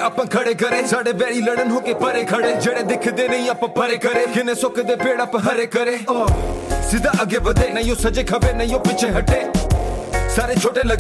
ਆਪਾਂ ਖੜੇ ਕਰੇ ਸਾਡੇ ਬੈਰੀ ਲੜਨ ਹੋ ਕੇ ਪਰੇ ਖੜੇ ਜਿਹੜੇ ਦਿਖਦੇ ਨਹੀਂ ਆਪਾਂ ਪਰੇ ਕਰੇ ਕਿਨੇ ਸੁੱਕਦੇ ਪੇੜ ਆਪਾਂ ਹਰੇ ਕਰੇ ਸਿੱਧਾ ਅੱਗੇ ਵਧੇ ਨਹੀਂ ਉਹ ਸੱਜੇ ਖੱਬੇ ਨਹੀਂ ਉਹ ਪਿੱਛੇ ਹਟੇ ਸਾਰੇ ਛੋਟੇ ਲੱਗੇ